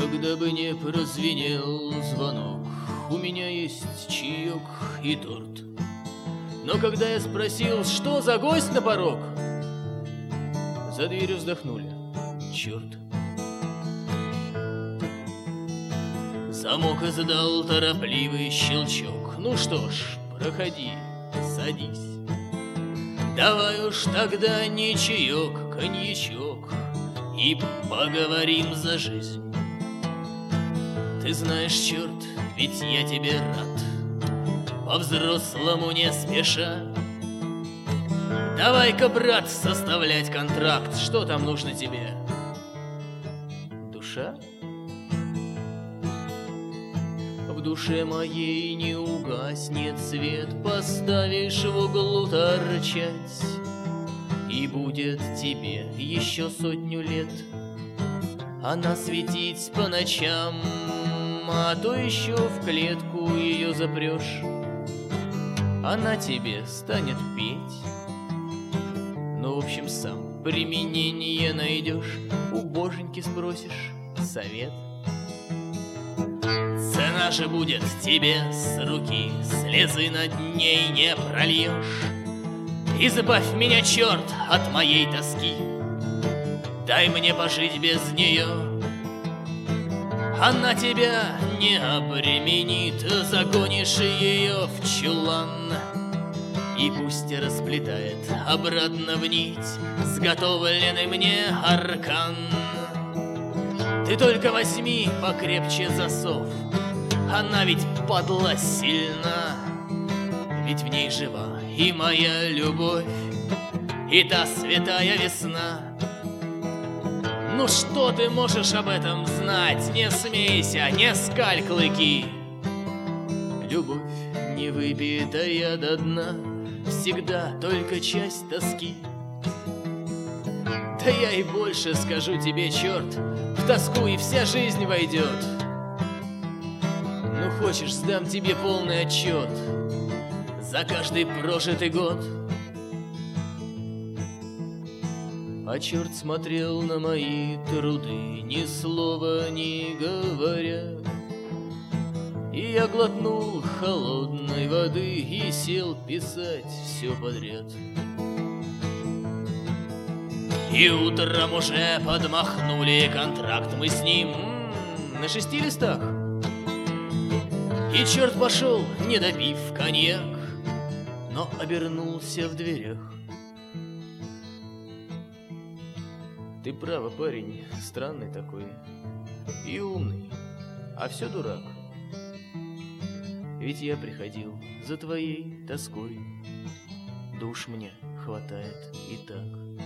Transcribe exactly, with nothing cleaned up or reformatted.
когда бы не прозвенел звонок, у меня есть чаек и торт. Но когда я спросил, что за гость на порог, за дверью вздохнули. Черт. Замок издал торопливый щелчок. Ну что ж, проходи, садись. Давай уж тогда не чаек, коньячок, и поговорим за жизнь. Ты знаешь, черт, ведь я тебе рад, по-взрослому не спеша. Давай-ка, брат, составлять контракт. Что там нужно тебе? Душа? В душе моей не угаснет свет, поставишь в углу торчать, и будет тебе еще сотню лет она светить по ночам, а то еще в клетку ее запрешь, она тебе станет петь. Ну, в общем, сам применение найдешь, у боженьки спросишь совет. Цена же будет тебе с руки, слезы над ней не прольешь. Избавь меня, черт, от моей тоски, дай мне пожить без нее. Она тебя не обременит, загонишь ее в чулан, и пусть расплетает обратно в нить сготовленный мне аркан. Ты только возьми покрепче засов, она ведь падла сильна, ведь в ней жива и моя любовь, и та святая весна. Ну что ты можешь об этом знать? Не смейся, не скаль клыки. Любовь, не выпитая до дна, всегда только часть тоски. Да я и больше скажу тебе, черт, в тоску и вся жизнь войдет. Ну хочешь, сдам тебе полный отчет за каждый прожитый год. А черт смотрел на мои труды, ни слова не говоря, и я глотнул холодной воды и сел писать все подряд. И утром уже подмахнули контракт мы с ним м-м, на шести листах. И черт пошел, не допив коньяк, но обернулся в дверях. Ты право, парень, странный такой и умный, а все дурак. Ведь я приходил за твоей тоской, душ мне хватает и так.